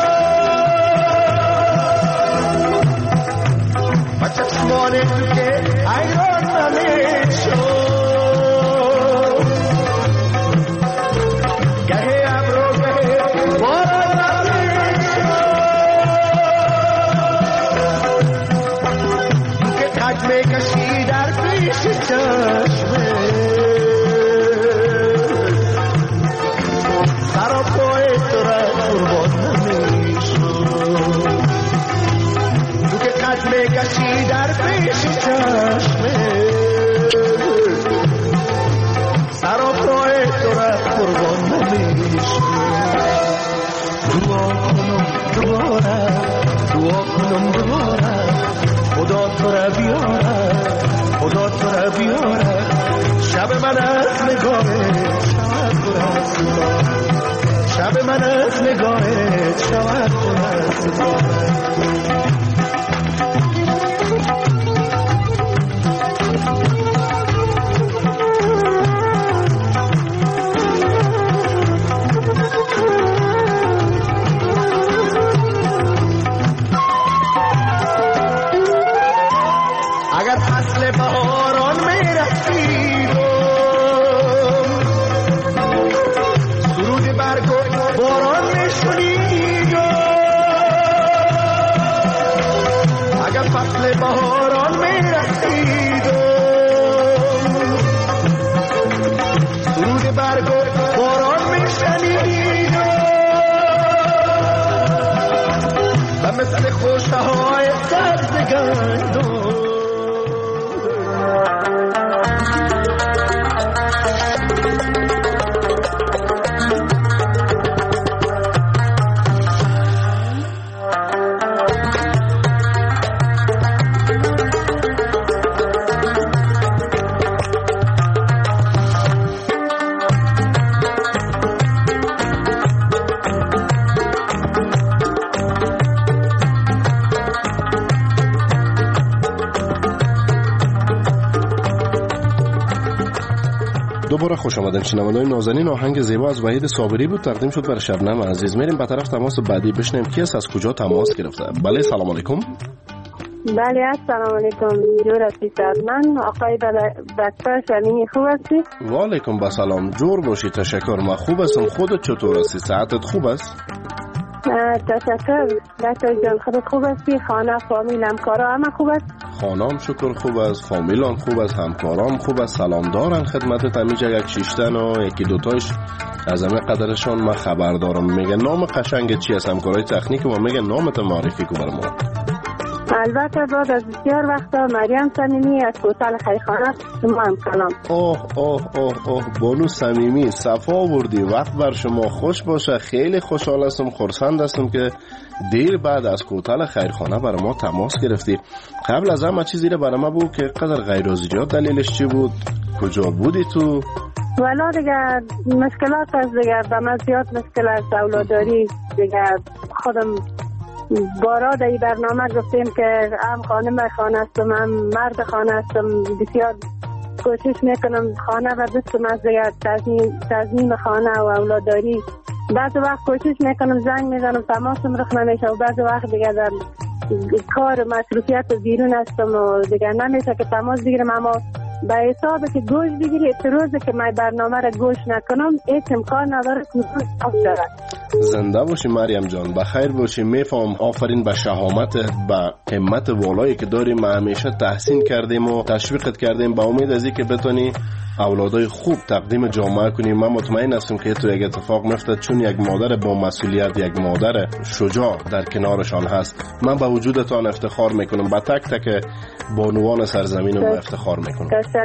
و چشمان تو که ایران نمیشو گهه ابرو گهه باران نمیشو که کج میکشی در پیش چشمه سر پای تو را قربان نمیشو تو که کج میکشی در پیش چشمه سر پای تو را قربان نمیشو دعا کنم دوباره خدا تو را بیاره خدا تو را بیاره شب من از نگاهت شود پر از صدا شب من از نگاهت شود پر از صدا اگر فصل بهاران میرسید سرود برگ و باران میشنید اگر فصل بهاران میرسید سرود برگ و باران میشنید و مثل خوشه های سرزگندان دوباره خوش آمدین شنوندگان نازنین. آهنگ زیبا از وحید صابری بود، تقدیم شد برای شبنم عزیز. میریم به طرف تماس بعدی بشنیم کی است، از کجا تماس گرفته. بله سلام علیکم. بله السلام علیکم. جور هستی من آقای بکتر شمینی خوب هستی؟ و علیکم بسلام. جور باشی تشکر. ما خوب هستم. خودت چطور هستی؟ صحتت خوب است؟ تشکر بکتر جان. خودت خوب هستی؟ خانه فامیل همکارا همه خوب است؟ خانم شکر خوب است، فامیلان خوب است، همکارام خوب است. سلام دارن خدمت تمیجا یک شیشتن و یکی دوتایش از همه قدرشان ما خبر دارم. میگه نام قشنگ چی است؟ همکارای تکنیک ما میگه نامت معرفی کو برام. البته بعد از بسیار وقتا مریم صمیمی از کوتل خیرخانه شما هم سلام. اوه بانو صمیمی صفا آوردی. وقت بر شما خوش باشه. خیلی خوشحال هستم، خرسند هستم که دیر بعد از کوتل خیرخانه برای ما تماس گرفتی. قبل از همه چیزی رو برای ما بگو که قدر غیر از ایجاد دلیلش چی بود؟ کجا بودی تو؟ والا دیگه مشکلات از دیگه به من زیاد مشکل است. اولاداری دیگه خودم بارا در این برنامه گفتیم که هم خانم خانه هستم هم مرد خانه هستم. بسیار کوشش میکنم خانه و دستم از دیگه تضمین خانه و اولاداری. بعض وقت کوشش میکنم زنگ میزنم تماسم رخ نمیشه و بعض وقت دیگه در کار مصروفیت بیرون هستم و دیگه نمیشه که تماس بگیرم. اما به حساب که گوش بگیری روزی که من برنامه را گوش نکنم هیچ امکان نداره که آف شود. زنده باشی مریم جان، بخیر باشی. میفهم. آفرین به شهامت، به همت والایی که داری. ما همیشه تحسین کردیم و تشویقت کردیم به امید از اینکه بتونی اولادای خوب تقدیم جامعه کنی. من مطمئن هستم که تو یک اتفاق میفته، چون یک مادر با مسئولیت، یک مادر شجاع در کنارشان هست. من به وجودتان افتخار میکنم. با تک تک بانوان سرزمینم افتخار میکنم.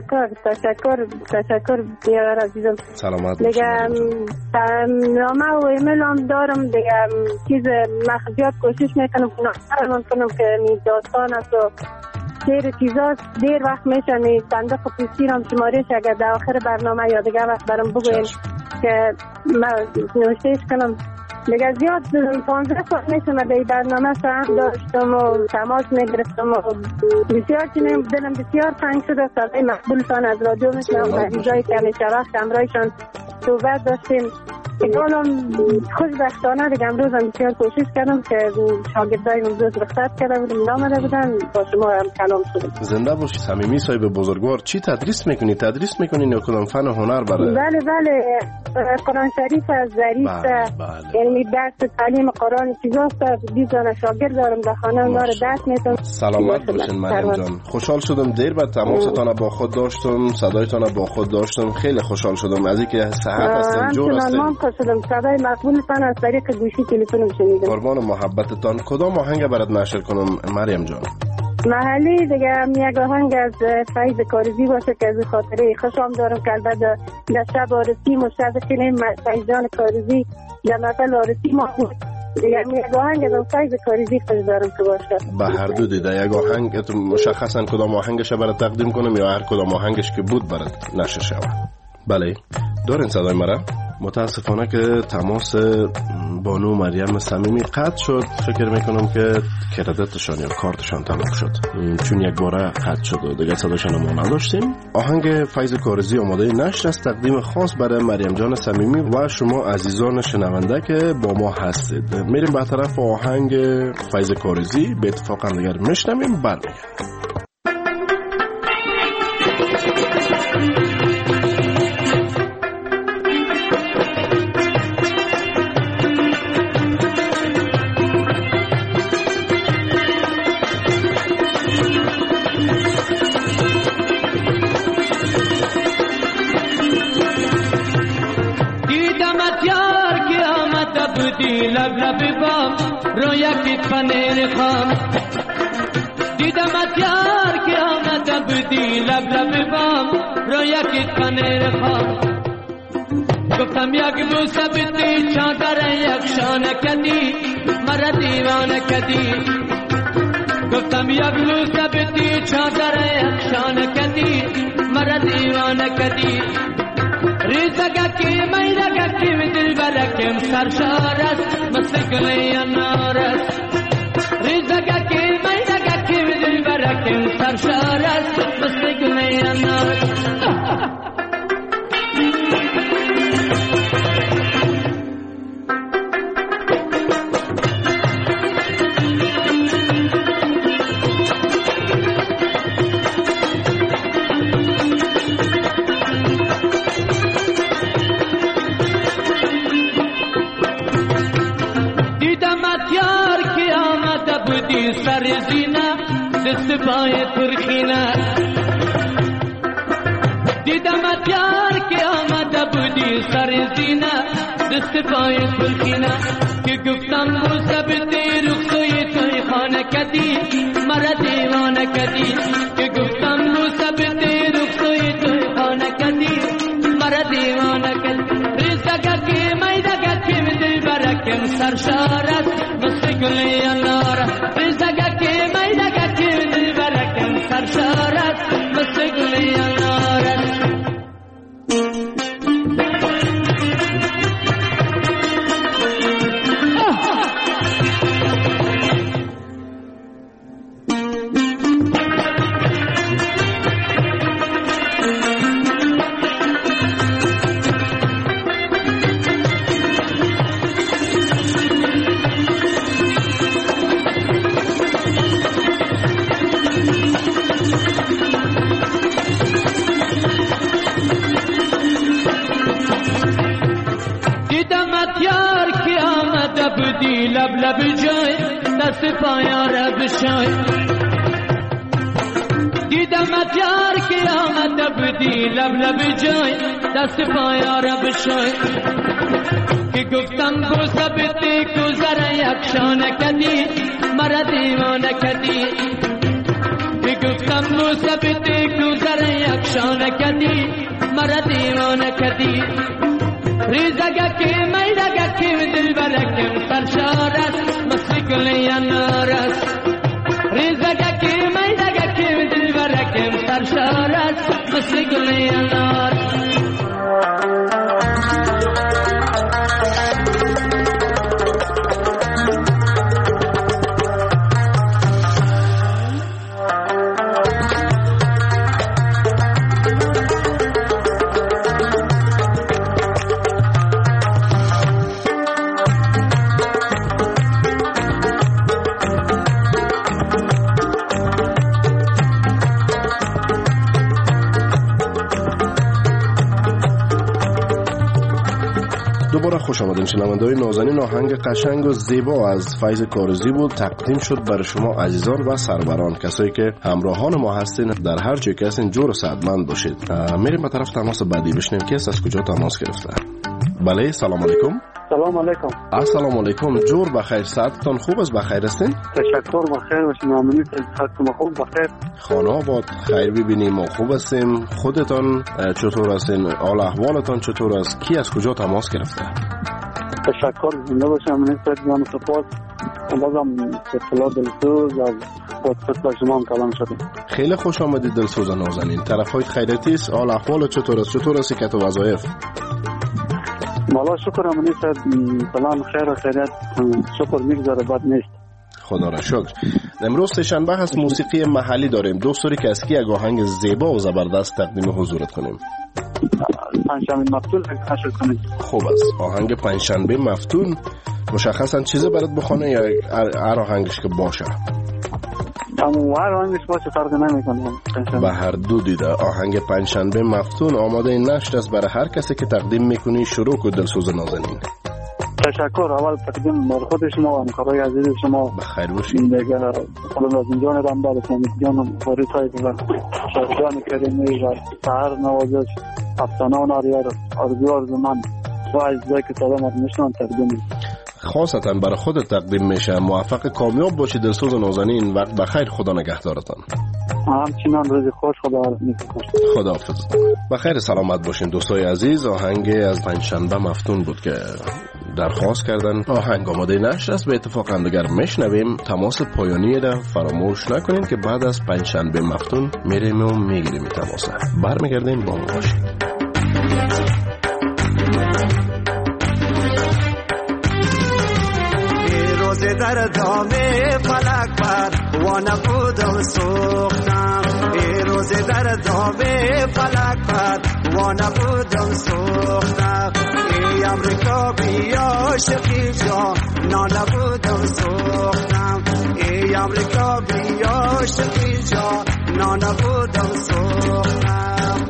تشکر بیار عزیزم. سلامت باشید. نامه و ایمیل هم دارم دیگه. چیز مخزیات کوشش میکنم که می داستان است و سیر چیزاست. دیر وقت میشه می صندوق پوستی هم شمارش اگر در آخر برنامه یا دیگه وقت برام بگوین که من نوشتهش کنم. دیگه زیاد 15 سال میشه من به برنامه هم داشتم و تماس میگرفتم و بسیار چنین دلم بسیار تنگ شده. صدای مقبولتان از رادیو میشنم، عزیزایی که همیشه وقت همراهشان صحبت داشتیم. حالا خوشبختانه دیگه امروز هم بسیار کوشش کردم که شاگردای امروز رخصت کرده بودیم نامده بودن، با شما هم کلام شدیم. زنده باشی صمیمی صاحب بزرگوار. چی تدریس میکنی؟ تدریس میکنین یا کدام فن هنر برای؟ بله قرآن شریف از ظریف، یعنی درس تعلیم قرآن چیزاست. 20 شاگرد دارم در خانه، اونا رو درس میدم. سلامت باشین مریم جان. خوشحال شدم دیر بعد تماستان با خود داشتم، صدایتان با خود داشتم. خیلی خوشحال شدم از اینکه صحت هستین، جور هستین. من خوشحالم صدای مقبولتان از طریق گوشی تلفنم شنیدم. قربان محبتتان. کدام آهنگ برات نشر کنم مریم جان؟ محلی دیگه یک آهنگ از فیض کارزی باشه که از خاطره خوشم دارم که البته در شب آرسی مشترکیم فیض جان کارزی در مثل آرسی ما بود. دیگه یک آهنگ از فیض کارزی خوش دارم که باشه. به هر دو دیده یک آهنگ مشخصا کدام آهنگش برات تقدیم کنم یا هر کدام آهنگش که بود برات نشر شود؟ بله دارین صدای مرا؟ متاسفانه که تماس بانو مریم صمیمی قطع شد. فکر میکنم که کردتشان یا کارتشان تمام شد، چون یک باره قطع شد و دیگه صداشان ما نداشتیم. آهنگ فیض کارزی آماده نشر است، تقدیم خاص برای مریم جان صمیمی و شما عزیزان شنونده که با ما هستید. میریم به طرف آهنگ فیض کارزی، به اتفاق هم دیگر میشنویم برمیگردیم. لب لب بام رویکی پنیر خام دیدمت یار که آمد بودی لب لب بام رویکی پنیر خام گفتم یک بوسه بدی چادر یک شانه کدی مرا دیوانه کدی گفتم یک بوسه بدی چادر یک شانه کدی مرا دیوانه کدی ریزگا کی میرگا کی دل برکم سرشار است مسکلی انار است ریزگا کی میرگا کی دل برکم سرشار است مسکلی انار دست پای ترخینا دیدم پیار که آمده بودی سر زینا دست پای ترخینا که گفتم بوسه بدی رخصوی توی خانه کدی مرا دیوانه کدی که گفتم بوسه بدی رخصوی توی خانه کدی مرا دیوانه کدی ریزگا که میدگا که دل برکم سرشارت مثل گلی انار ریزگا که میدگا که دل برکم سرشارت مثل گلی انار لب لب جای دست پایان را بشای دیدم اتیار که آمده بودی لب لب جای دست پایان را بشای که گفتم بوسه بدی گذر یک شانه کدی مرا دیوانه کدی که گفتم بوسه بدی گذر یک شانه کدی مرا دیوانه کدی ریزگا که میرگا که دل برکم سرشارت مثل گلی انار است ریزگا که میرگا که دل برکم سرشارت مثل گلی انار دوباره خوش آمدین شنونده‌های نازنین. آهنگ قشنگ و زیبا از فیض کارزی بود، تقدیم شد برای شما عزیزان و سروران، کسایی که همراهان ما هستین. در هر جای که هستین جور و سعادتمند باشید. میریم به طرف تماس بعدی بشنیم که از کجا تماس گرفته. بله، سلام علیکم. سلام علیکم. السلام علیکم. جور بخیر، ساعتتان خوب است؟ بخیر هستین؟ تشکر، بخیر باشین. ممنون، صحتتون خوب بخیر. خانه آباد خیر ببینیم. ما خوب هستیم. خودتان چطور هستین؟ حال احوالتان چطور است؟ کی از کجا تماس گرفته؟ تشکر، زنده باشم. من جان سپاس. بازم اطلاع دلسوز از پادکست با شما هم کلام شدیم. خیلی خوش آمدید دلسوز نازنین. طرف‌های خیریتی است. حال احوال چطور است؟ چطور است که تو وظایف؟ والا شکر امنی صاحب، سلام خیر و خیریت. شکر میگذاره، بد نیست. خدا را شکر. امروز سه‌شنبه هست، موسیقی محلی داریم. دوستوری که از کی یک آهنگ زیبا و زبردست تقدیم حضورت کنیم؟ پنجشنبه مفتون حشر کنیم. خوب است. آهنگ پنجشنبه مفتون مشخصا چیزی برات بخونه یا هر آهنگش که باشه؟ هر آهنگش باشه فرق نمیکنه. به هر دو دیده. آهنگ پنجشنبه مفتون آماده نشر است برای هر کسی که تقدیم میکنی. شروع کن دلسوز نازنین. تشکر. اول تقدیم بر خود شما و همکارای عزیز شما. بخیر باشید. دیگه خدا از اینجا ندام بعد سمید جان فاری صاحب و شاهجان کریمی و سهر نوازش افسانه و ناریار آرزو من و اجزایی که سلامت میشنن تقدیم خاصتا برای خود تقدیم میشه. موفق کامیاب باشید دلسوز نازنین. وقت بخیر. خدا نگهدارتان. همچنان روز خوش. خدا حافظ. بخیر سلامت باشین دوستای عزیز. آهنگ از پنجشنبه مفتون بود که درخواست کردن. آهنگ آماده نشر است. به اتفاق هم دیگر میشنویم. تماس پایانی را فراموش نکنین که بعد از پنجشنبه مفتون میریم و میگیریم تماس. برمیگردیم با ما باشید. در دام فلک بر و نبودم سوختم. ای روز در دام فلک بر و نبودم سوختم. ای امریکا بیا شقی جا نبودم سوختم. ای امریکا بیا شقی جا نبودم سوختم.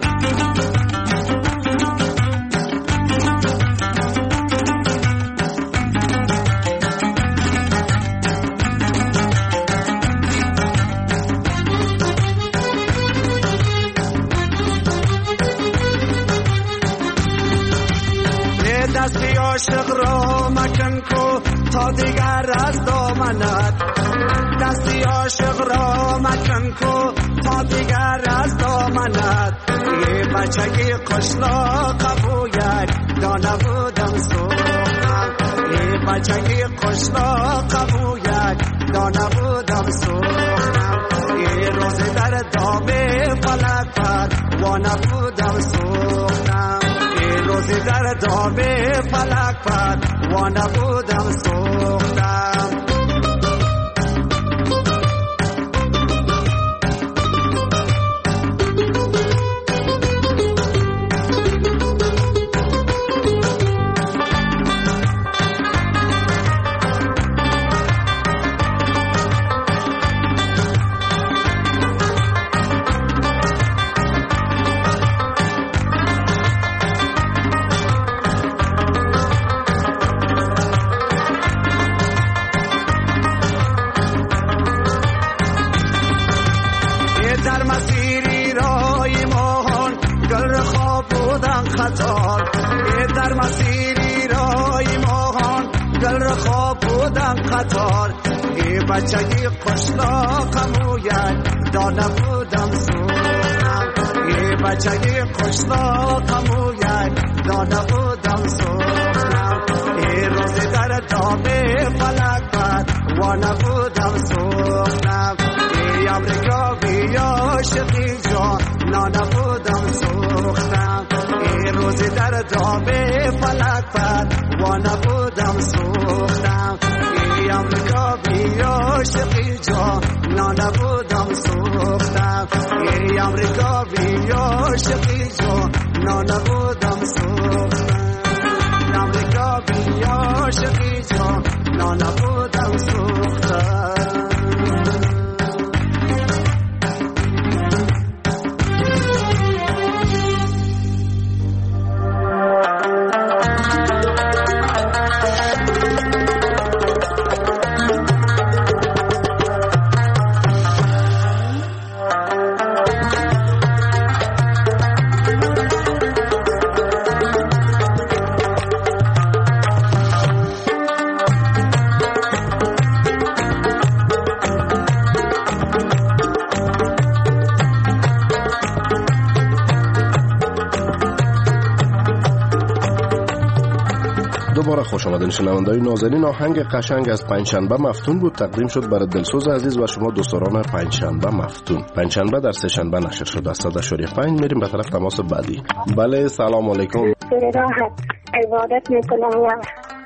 دستی عاشق را مکن کو تا دیگر از دامنت. دستی عاشق را مکن کو تا دیگر از دامنت. ای بچگی قشلاق و یک دانه بودم سوختم. ای بچگی قشلاق و یک دانه بودم سوختم. ای روز در دام فلک پر و نبودم سوختم. روزی در دام فلک پر و نبودم سوختم. در مسیری رای ماهان دل را خواب بودم قطار. ای بچگی قشلاقم و یک دانه بودم سوختم. ای بچگی قشلاقم و یک دانه بودم سوختم. ای روزی در دام فلک بر و نبودم سوختم. ای امریکا بیا شقی جا نبودم سوختم. ای روزی در دام فلک پر و نبودم سوختم. ای امریکا بیا شقی جا نبودم سوختم. ای امریکا بیا شقی جا نبودم سوختم. امریکا بیا شقی جا نبودم سوختم. دوباره خوش آمدین شنونده‌های نازنین. آهنگ قشنگ از پنجشنبه مفتون بود، تقدیم شد برای دلسوز عزیز و شما دوستداران پنجشنبه مفتون. پنجشنبه در سه شنبه نشر شد از 100.5. میریم به طرف تماس بعدی. بله سلام علیکم. راحت عبادت میکنم یا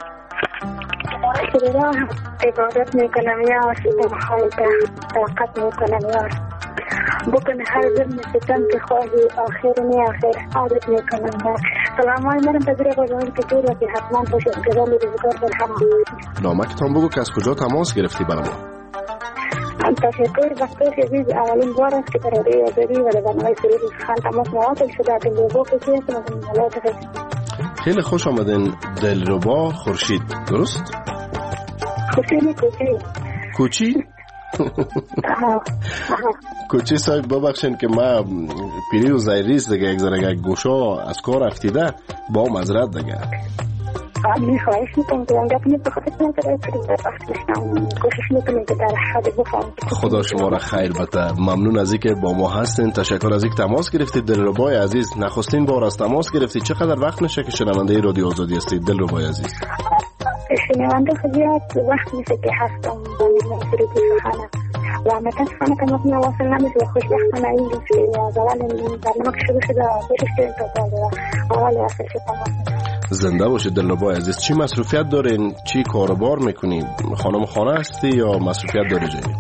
عبادت میکنم یا شدم خالده طاقت میکنم یا بکن هر ظلم ستم که خواهی آخر نی آخر عادت میکنم. سلام های مرم پذیر بازمانی که دور وقتی حتما باشد گذار روزگار در همه نامکتان بگو که از کجا تماس گرفتی برای ما؟ تشکر بخشش عزیز، اولین بار است که در رادیو آزادی و در برنامه سرود خان تماس مواصل شده. دلربا کسی هستم از این ملات خیلی خوش آمدین. دلربا خورشید درست؟ خورشید کوچی؟ کوچی صاحب ببخشین که ما پیری و زیریست دیگه یک ذره گوشا از کار افتیده با معذرت دیگه. خواهش میکنم که انگه کنید بخاطر کنید که کوشش میکنید که در حد بفهم. خدا شما را خیر بده. ممنون از اینکه با ما هستین. تشکر از اینکه تماس گرفتید. دلربای عزیز نخستین بار از تماس گرفتید. چقدر وقت نشه که شنونده رادیو آزادی هستید دلربای عزیز؟ شنونده خیلیات وقت میشه که هستم با سرودی سخنه و متاسفانه که مطمئن واصل نمیشه. خوشبختانه این روز که از اول برنامه که شروع شده کوشش کردیم تا اول اصل شد. زنده باشید دلربای عزیز. چی مصروفیت دارین؟ چی کاروبار میکنی؟ خانم خانه هستی یا مصروفیت داری جایی؟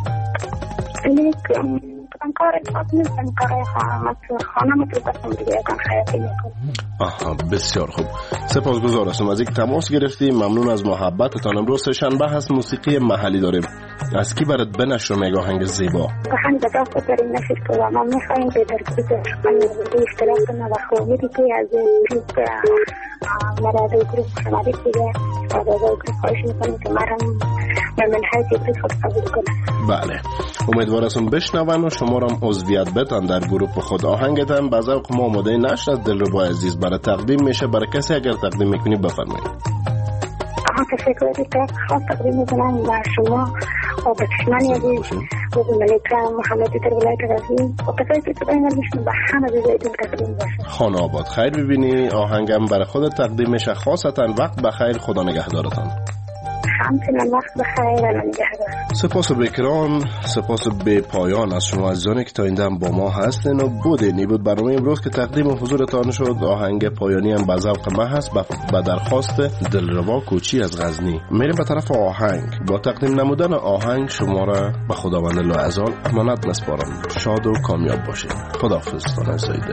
آها بسیار خوب. سپاسگزار هستم از اینکه تماس گرفتی. ممنون از محبتتان. امروز سه شنبه هست، موسیقی محلی داریم. از کی برات بنشر میگه آهنگ زیبا؟ آهنگ دست داریم نشر که ما میخوایم به درگیری من اشتراک کنم و خوبی که از گروپ مرادای گروپ شماری دیگه مرادای گروپ خواهش میکنیم که مرم منحیطی گروپ خود قبول کنم. بله امیدوار هستم بشنون و شما را عضویت بدن در گروپ خود. آهنگتان به ذوق ما آماده نشر از دلربا عزیز برای تقدیم میشه. برای کسی اگر تقدیم میکنی بفرمایید. تشکر که خاص تقدیم میکنم و شما و بچشمانی عزیز و ملکه محمدی در ولایت غزنی و کسایی که صدای من میشنن به همه جزایتون تقدیم باشه. خانه آباد خیر ببینی. آهنگم برای خودت تقدیم میشه. خاصتا وقت بخیر. خدا نگهدارتان. همچنان وقت بخیر و نگهدار. سپاس بکران، سپاس به پایان از شما عزیزانی که تا این دم با ما هستین و بودین. بود برنامه امروز که تقدیم حضورتان شد. آهنگ پایانی هم به ذوق ما هست به درخواست دلربا کوچی از غزنی. میریم به طرف آهنگ. با تقدیم نمودن آهنگ شما را به خداوند لاعزال امانت میسپارم. شاد و کامیاب باشید. خداحافظ. تانسای دل.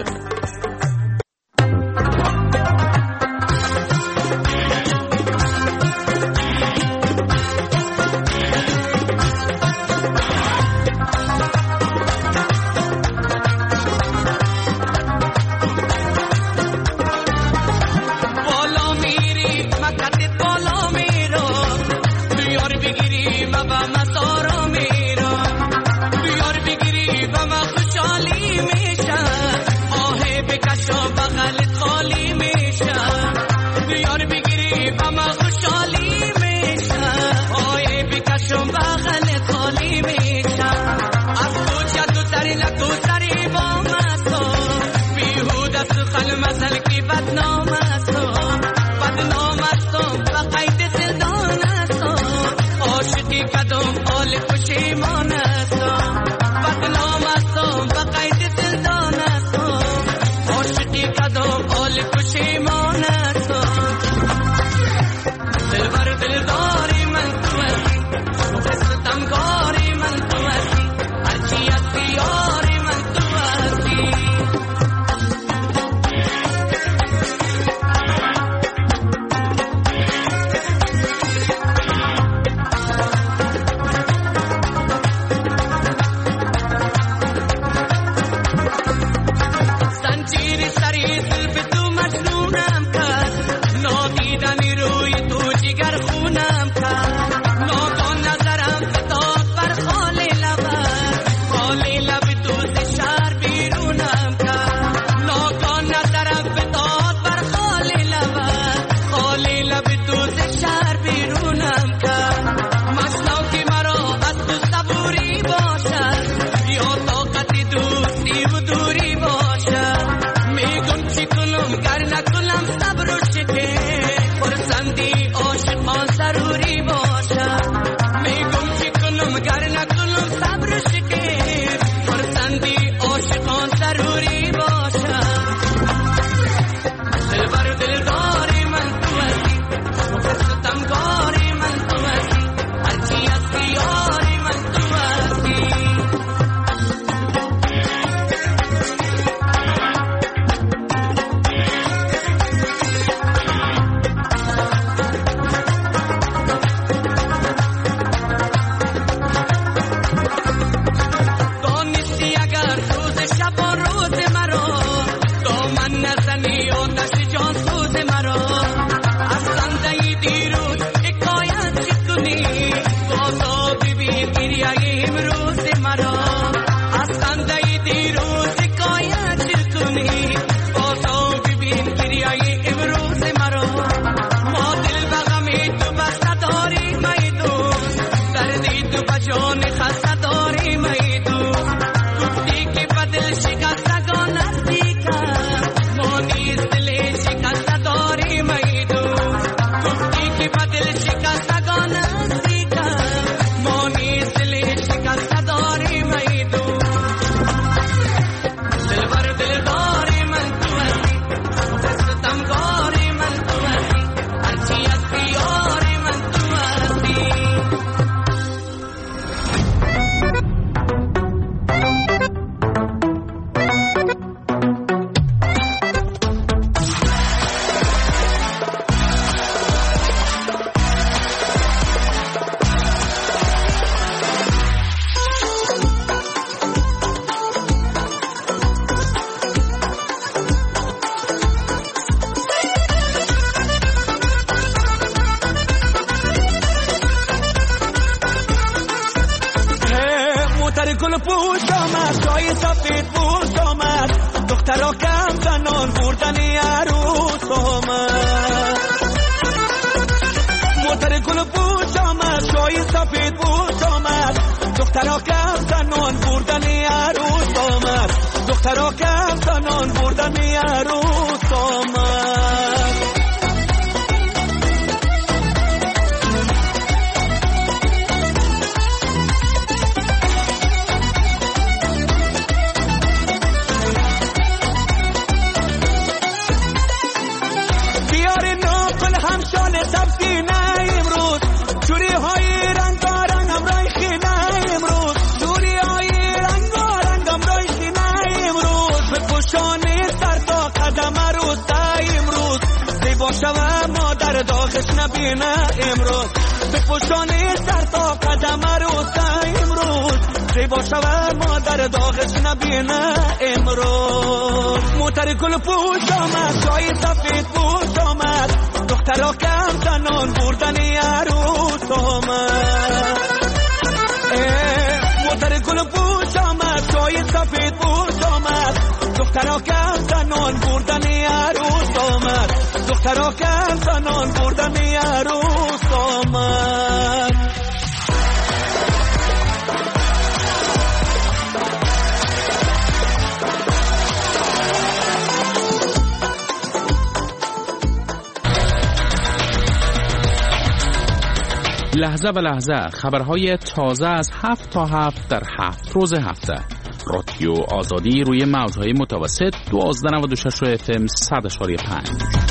گل پوش آمد جای سفید پوش آمد دخترا کم زنان بردنی عروس آمد موتر گل پوش آمد جای سفید پوش آمد دخترا کم زنان بردنی عروس آمد دخترا کم زنان بردنی عروس آمد سبزی نه امروز جوری های رنگارنگ امروز خینه امروز جوری های رنگارنگ امروز خینه امروز به پوشانی سر تا قدم عروس امروز زیبا شوم مادر داغش نبینه امروز به پوشانی سر تا قدم عروس امروز زیبا شوم مادر داغش نبینه امروز موتر گل پوش آمد جای سفید پوش آمد دخترا کم زنان بردنی عروس آمد موتر گل پوش آمد جای سفید پوش آمد دخترا کم زنان بردنی عروس آمد دخترا کم زنان بردنی عروس آمد لحظه به لحظه خبرهای تازه از 7 تا 7 در 7 روز هفته. رادیو آزادی روی موجهای متوسط 1296 FM 100.5.